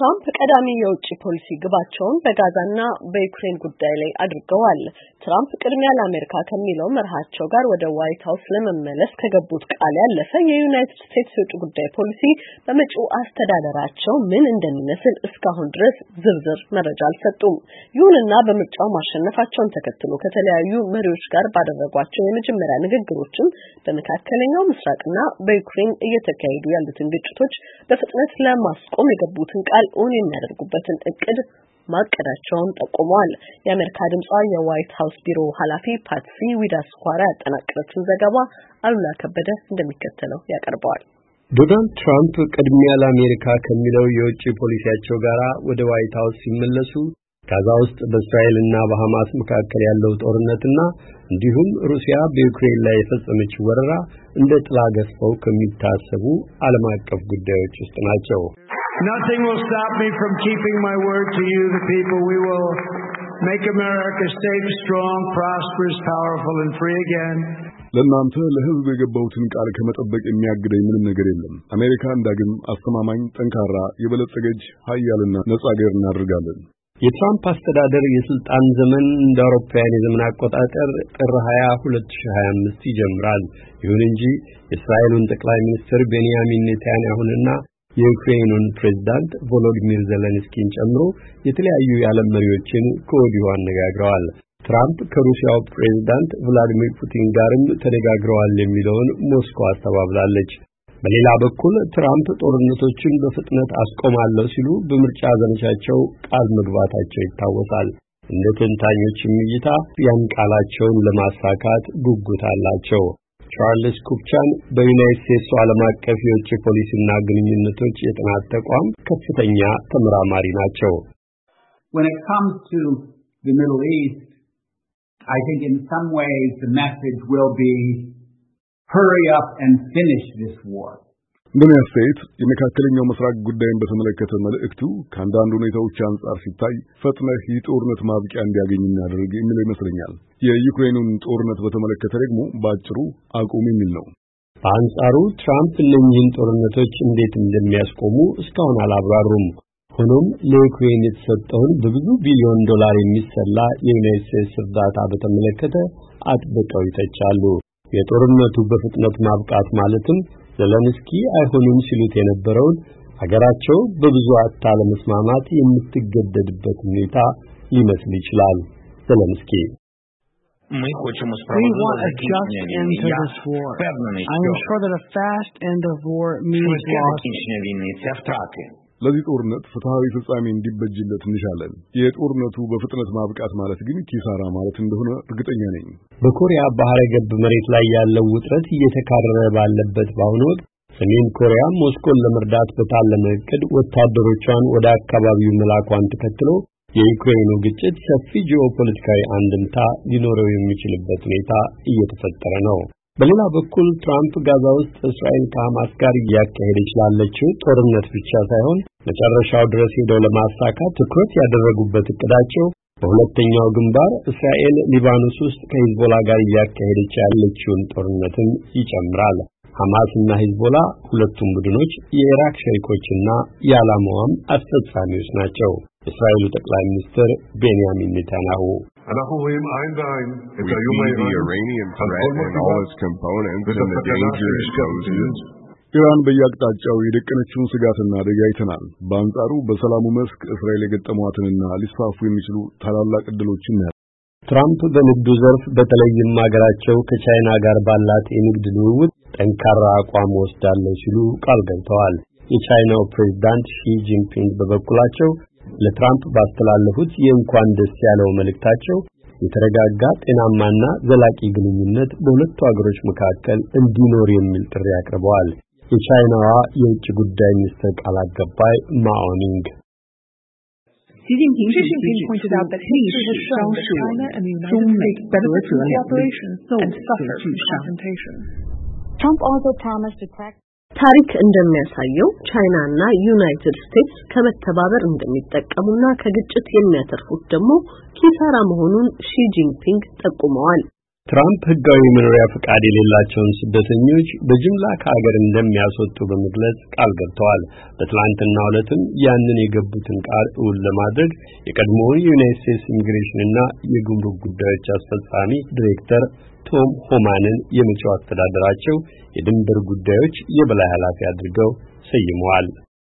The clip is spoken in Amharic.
ትራምፕ ቀዳሚ የውጭ ፖሊሲ ግባቸውን በጋዛና በዩክሬን ጉዳይ ላይ አድርገዋል። ትራምፕ ቅድሚያ ለአሜሪካ ከሚለው መርሃቸው ጋር ወደ ዋይት ሃውስ ለመመለስ ከገቡት ቃል ያለፈ የዩናይትድ ስቴትስ የውጭ ጉዳይ ፖሊሲ በመጪው አስተዳደራቸው ምን እንደሚመስል እስካሁን ድረስ ዝርዝር መረጃ አልሰጡም። ይሁንና በምርጫው ማሸነፋቸውን ተከትሎ ከተለያዩ መሪዎች ጋር ባደረጓቸው የመጀመሪያ ንግግሮችም በመካከለኛው ምስራቅና በዩክሬን እየተካሄዱ ያሉትን ግጭቶች በፍጥነት ለማስቆም የገቡትን ቃል እውን የሚያደርጉበትን እቅድ ማቀዳቸውን ጠቁመዋል። የአሜሪካ ድምጽ የዋይት ሃውስ ቢሮ ኃላፊ ፓትሲ ዊዳስኳራ ያጠናቀረችውን ዘገባ አሉላ ከበደ እንደሚከተለው ያቀርበዋል። ዶናልድ ትራምፕ ቅድሚያ ለአሜሪካ ከሚለው የውጭ ፖሊሲያቸው ጋር ወደ ዋይት ሃውስ ሲመለሱ ጋዛ ውስጥ በእስራኤልና በሐማስ መካከል ያለው ጦርነትና እንዲሁም ሩሲያ በዩክሬን ላይ የፈጸመችው ወረራ እንደ ጥላ ገዝፈው ከሚታሰቡ ዓለም አቀፍ ጉዳዮች ውስጥ ናቸው። Nothing will stop me from keeping my word to you, the people. We will make America safe, strong, prosperous, powerful, and free again. ለእናንተ ለሕዝብ የገባሁትን ቃል ከመጠበቅ የሚያግደኝ ምንም ነገር የለም። አሜሪካን ዳግም አስተማማኝ፣ ጠንካራ፣ የበለጸገች ኃያልና ነጻ ሀገር እናደርጋለን። የትራምፕ አስተዳደር የስልጣን ዘመን እንደ አውሮፓውያን የዘመን አቆጣጠር ጥር 20 2025 ይጀምራል። ይሁን እንጂ የእስራኤሉን ጠቅላይ ሚኒስትር ቤንያሚን ኔታንያሁንና የዩክሬኑን ፕሬዝዳንት ቮሎዲሚር ዜሌንስኪን ጨምሮ የተለያዩ የዓለም መሪዎችን ከወዲሁ አነጋግረዋል። ትራምፕ ከሩሲያው ፕሬዝዳንት ቭላዲሚር ፑቲን ጋርም ተነጋግረዋል የሚለውን ሞስኮ አስተባብላለች። በሌላ በኩል ትራምፕ ጦርነቶችን በፍጥነት አስቆማለሁ ሲሉ በምርጫ ዘመቻቸው ቃል መግባታቸው ይታወሳል። እንደ ተንታኞችም እይታ ያን ቃላቸውን ለማሳካት ጉጉት አላቸው። ቻርልስ ኩፕቻን በዩናይትድ ስቴትስ ዓለም አቀፍ የውጭ ፖሊሲና ግንኙነቶች የጥናት ተቋም ከፍተኛ ተመራማሪ ናቸው። When it comes to the Middle East, I think in some ways the message will be hurry up and finish this war. እንደኔ አስተያየት የመካከለኛው ምስራቅ ጉዳይን በተመለከተ መልእክቱ ከአንዳንድ ሁኔታዎች አንጻር ሲታይ ፈጥነህ የጦርነት ማብቂያ እንዲያገኝ እናደርግ የሚል ይመስለኛል። የዩክሬኑን ጦርነት በተመለከተ ደግሞ ባጭሩ አቁም የሚል ነው። በአንጻሩ ትራምፕ እነኚህን ጦርነቶች እንዴት እንደሚያስቆሙ እስካሁን አላብራሩም። ሆኖም ለዩክሬን የተሰጠውን በብዙ ቢሊዮን ዶላር የሚሰላ የዩናይትድ ስቴትስ እርዳታ በተመለከተ አጥብቀው ይተቻሉ። የጦርነቱ በፍጥነት ማብቃት ማለትም ዜሌንስኪ አይሆንም ሲሉት የነበረውን ሀገራቸው በብዙ አታ ለመስማማት የምትገደድበት ሁኔታ ሊመስል ይችላል። ዜሌንስኪ We want a just end to this war. I am sure that a fast end of war means loss. ለዚህ ጦርነት ፍትሃዊ ፍጻሜ እንዲበጅለት እንሻለን። የጦርነቱ በፍጥነት ማብቃት ማለት ግን ኪሳራ ማለት እንደሆነ እርግጠኛ ነኝ። በኮሪያ ባህረ ገብ መሬት ላይ ያለው ውጥረት እየተካረረ ባለበት በአሁኑ ወቅት ሰሜን ኮሪያ ሞስኮን ለመርዳት በታለመ ዕቅድ ወታደሮቿን ወደ አካባቢው መላኳን ተከትሎ የዩክሬኑ ግጭት ሰፊ ጂኦፖለቲካዊ አንድምታ ሊኖረው የሚችልበት ሁኔታ እየተፈጠረ ነው። በሌላ በኩል ትራምፕ ጋዛ ውስጥ እስራኤል ከሐማስ ጋር እያካሄደች ላለችው ጦርነት ብቻ ሳይሆን መጨረሻው ድረስ ሄደው ለማሳካት ትኩረት ያደረጉበት እቅዳቸው በሁለተኛው ግንባር እስራኤል ሊባኖስ ውስጥ ከሂዝቦላ ጋር እያካሄደች ያለችውን ጦርነትም ይጨምራል። ሐማስና ሂዝቦላ ሁለቱም ቡድኖች የኢራቅ ሸሪኮችና የዓላማዋም አስፈጻሚዎች ናቸው። የእስራኤሉ ጠቅላይ ሚኒስትር ቤንያሚን ኔታንያሁ We see the Iranian threat and all its components and the danger it poses. ኢራን በየአቅጣጫው የደቀነችውን ስጋትና አደጋ አይተናል። በአንጻሩ በሰላሙ መስክ እስራኤል የገጠሟትንና ሊስፋፉ የሚችሉ ታላላቅ ዕድሎችን ነው። ትራምፕ በንግዱ ዘርፍ በተለይም ሀገራቸው ከቻይና ጋር ባላት የንግድ ልውውጥ ጠንካራ አቋም ወስዳለሁ ሲሉ ቃል ገብተዋል። የቻይናው ፕሬዝዳንት ሺ ጂንፒንግ በበኩላቸው ለትራምፕ ባስተላለፉት የእንኳን ደስ ያለው መልእክታቸው የተረጋጋ ጤናማና ዘላቂ ግንኙነት በሁለቱ ሀገሮች መካከል እንዲኖር የሚል ጥሪ አቅርበዋል። የቻይናዋ የውጭ ጉዳይ ሚኒስትር ቃል አቀባይ ማኦኒንግ Xi Jinping pointed out that history has shown that China and the United States benefit from cooperation and suffer from confrontation. Trump also promised to crack ታሪክ እንደሚያሳየው ቻይናና ዩናይትድ ስቴትስ ከመተባበር እንደሚጠቀሙና ከግጭት የሚያተርፉት ደግሞ ኪሳራ መሆኑን ሺ ጂንፒንግ ጠቁመዋል። ትራምፕ ህጋዊ መኖሪያ ፈቃድ የሌላቸውን ስደተኞች በጅምላ ከሀገር እንደሚያስወጡ በመግለጽ ቃል ገብተዋል። በትላንትናው ዕለትም ያንን የገቡትን ቃል እውን ለማድረግ የቀድሞውን የዩናይትድ ስቴትስ ኢሚግሬሽንና የጉምሩክ ጉዳዮች አስፈጻሚ ዲሬክተር ቶም ሆማንን የመጪው አስተዳደራቸው የድንበር ጉዳዮች የበላይ ኃላፊ አድርገው ሰይመዋል።